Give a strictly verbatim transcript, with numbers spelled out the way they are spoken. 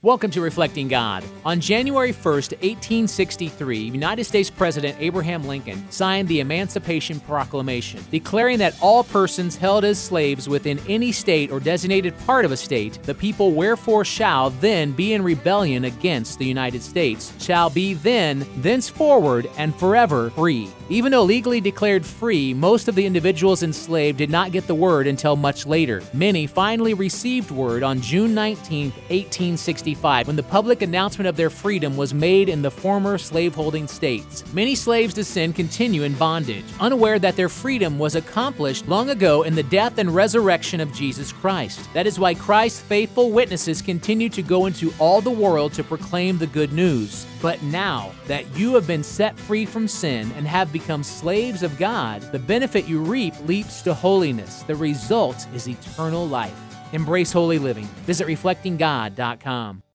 Welcome to Reflecting God. On January first, eighteen sixty-three, United States President Abraham Lincoln signed the Emancipation Proclamation, declaring that all persons held as slaves within any state or designated part of a state, the people wherefore shall then be in rebellion against the United States, shall be then, thenceforward, and forever free. Even though legally declared free, most of the individuals enslaved did not get the word until much later. Many finally received word on June nineteenth, eighteen sixty-five, when the public announcement of their freedom was made in the former slaveholding states. Many slaves to sin continue in bondage, unaware that their freedom was accomplished long ago in the death and resurrection of Jesus Christ. That is why Christ's faithful witnesses continue to go into all the world to proclaim the good news. But now that you have been set free from sin and have become slaves of God, the benefit you reap leaps to holiness. The result is eternal life. Embrace holy living. Visit reflecting god dot com.